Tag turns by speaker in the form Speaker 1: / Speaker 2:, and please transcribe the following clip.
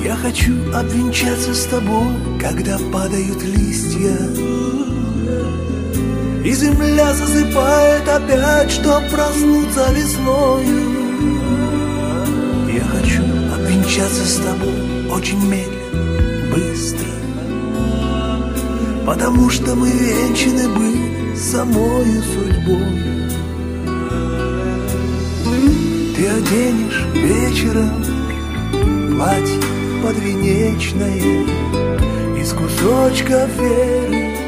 Speaker 1: Я хочу обвенчаться с тобой, когда падают листья, и земля засыпает опять, чтоб проснуться весною. Я хочу обвенчаться с тобой очень медленно, быстро, потому что мы венчаны были самою судьбой. Ты оденешь вечером платье подвенечное из кусочков веры